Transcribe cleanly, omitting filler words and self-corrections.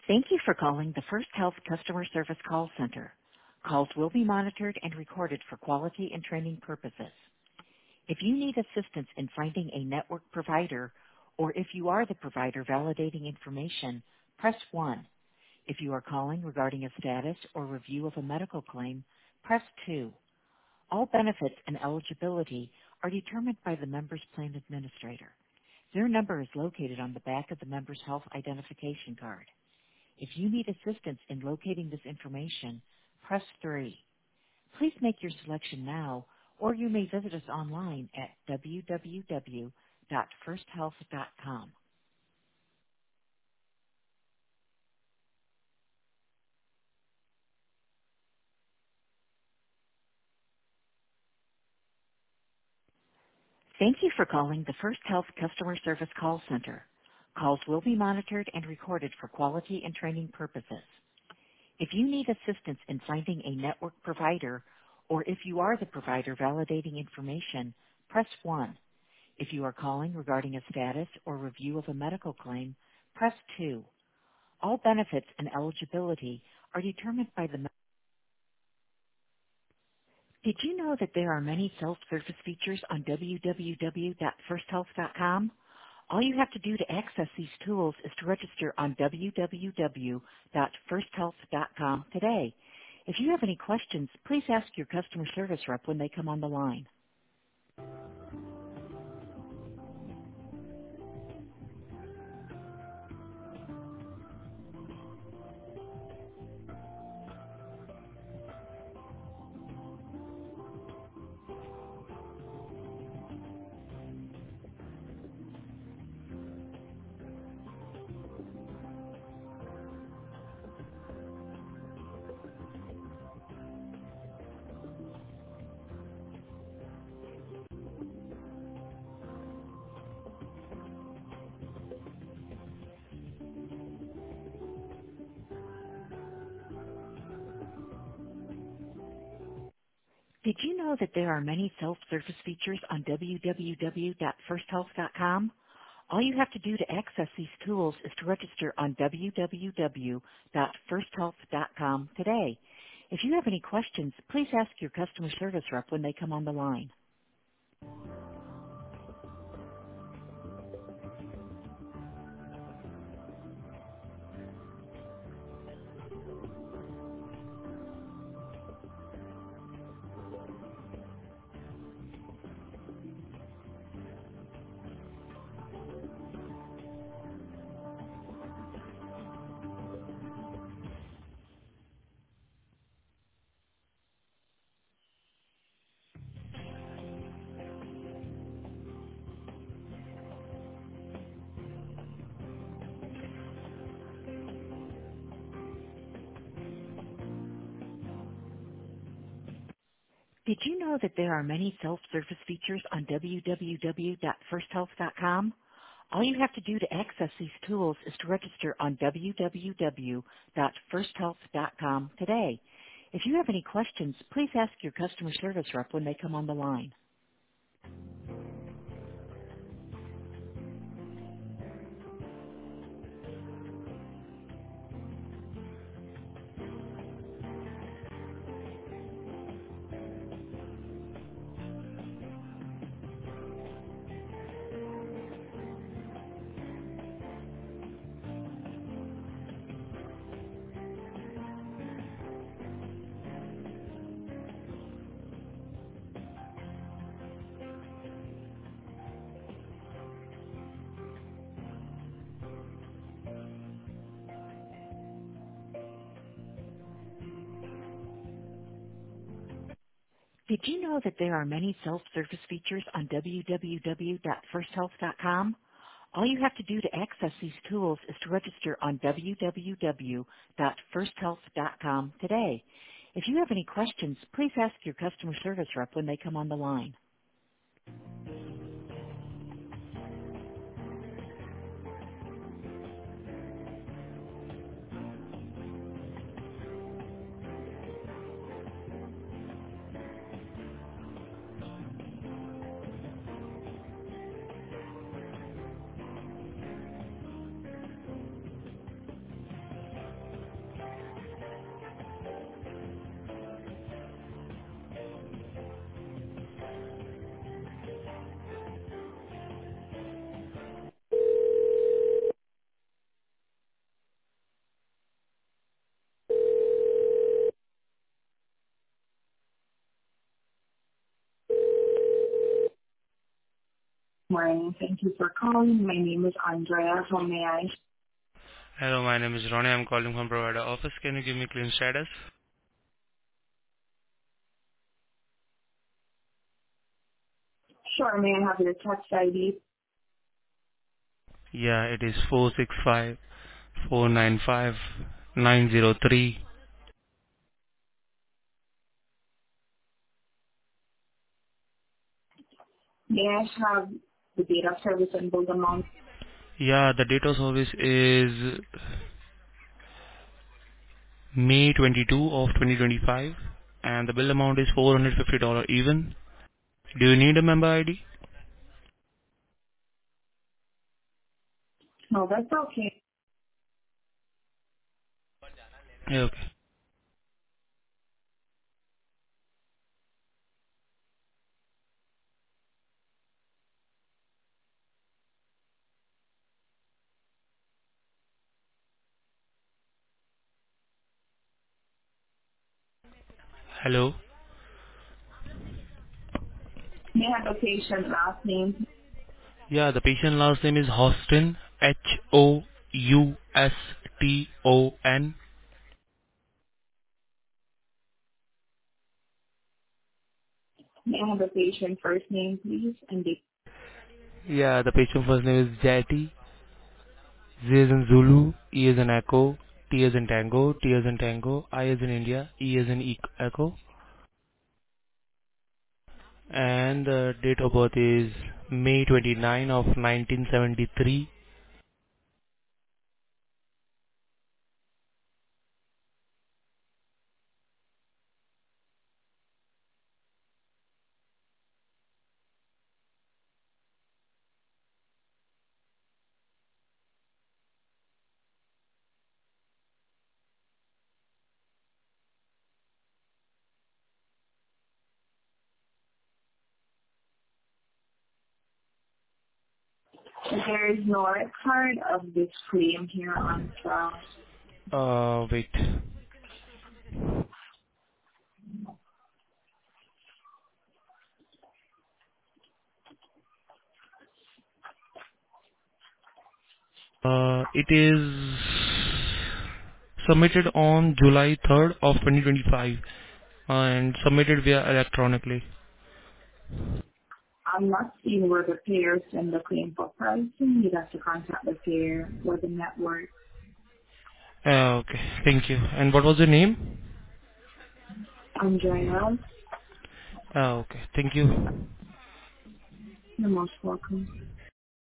Thank you for calling the First Health Customer Service Call Center. Calls will be monitored and recorded for quality and training purposes. If you need assistance in finding a network provider, or if you are the provider validating information, press 1. If you are calling regarding a status or review of a medical claim, press 2. All benefits and eligibility are determined by the member's plan administrator. Their number is located on the back of the member's health identification card. If you need assistance in locating this information, press 3. Please make your selection now, or you may visit us online at www.firsthealth.com. Thank you for calling the First Health Customer Service Call Center. Calls will be monitored and recorded for quality and training purposes. If you need assistance in finding a network provider, or if you are the provider validating information, press 1. If you are calling regarding a status or review of a medical claim, press 2. All benefits and eligibility are determined by the. Did you know that there are many self-service features on www.firsthealth.com? All you have to do to access these tools is to register on www.firsthealth.com today. If you have any questions, please ask your customer service rep when they come on the line. Did you know that there are many self-service features on www.firsthealth.com? All you have to do to access these tools is to register on www.firsthealth.com today. If you have any questions, please ask your customer service rep when they come on the line. Did you know that there are many self-service features on www.firsthealth.com? All you have to do to access these tools is to register on www.firsthealth.com today. If you have any questions, please ask your customer service rep when they come on the line. Did you know that there are many self-service features on www.firsthealth.com? All you have to do to access these tools is to register on www.firsthealth.com today. If you have any questions, please ask your customer service rep when they come on the line. Morning. Thank you for calling. My name is Andrea. How may I? Hello, my name is Ronnie. I'm calling from provider office. Can you give me claim status? Sure. May I have your text ID? Yeah, it is 465-495-903. May I have the date of service and bill amount? Yeah, the date of service is May 22 of 2025 and the bill amount is $450 even. Do you need a member ID? No, that's okay. Yeah, okay. Hello. May I have the patient last name? Yeah, the patient last name is Houston. Houston. May I have the patient first name, please, and date? Yeah, the patient first name is Jati. Z as in Zulu, E as in Echo, T as in Tango, T as in Tango, I as in India, E as in Echo, and the date of birth is May 29 of 1973. There is no record of this claim here on file. Wait. It is submitted on July 3rd of 2025 and submitted via electronically. I'm not seeing where the payer send the claim for pricing. You'd have to contact the payer or the network. Okay, thank you. And what was your name? Andrea, Okay, thank you. you're most welcome.